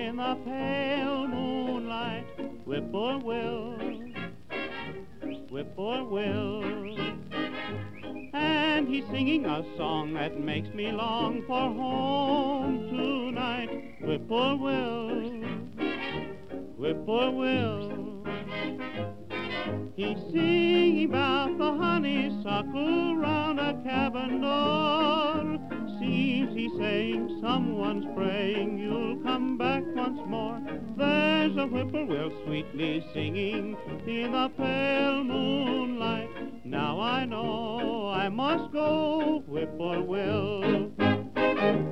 in the pale moonlight. Whip-poor-will, whip-poor-will. And he's singing a song that makes me long for home tonight. Whip-poor-will, whip-poor-will. He's singing about the honeysuckle round a cabin door. Seems he's saying someone's praying you'll come back once more. There's a whippoorwill sweetly singing in the pale moonlight. Now I know I must go, whippoorwill.